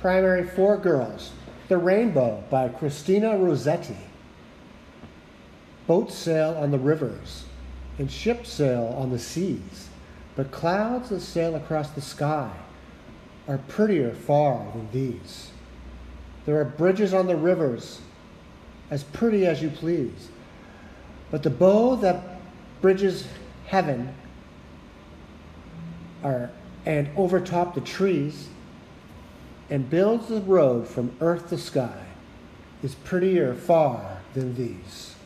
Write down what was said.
primary for girls. The Rainbow by Christina Rossetti. Boats sail on the rivers, and ships sail on the seas, but clouds that sail across the sky are prettier far than these. There are bridges on the rivers, as pretty as you please, but the bow that bridges heaven and overtop the trees and builds the road from earth to sky is prettier far than these.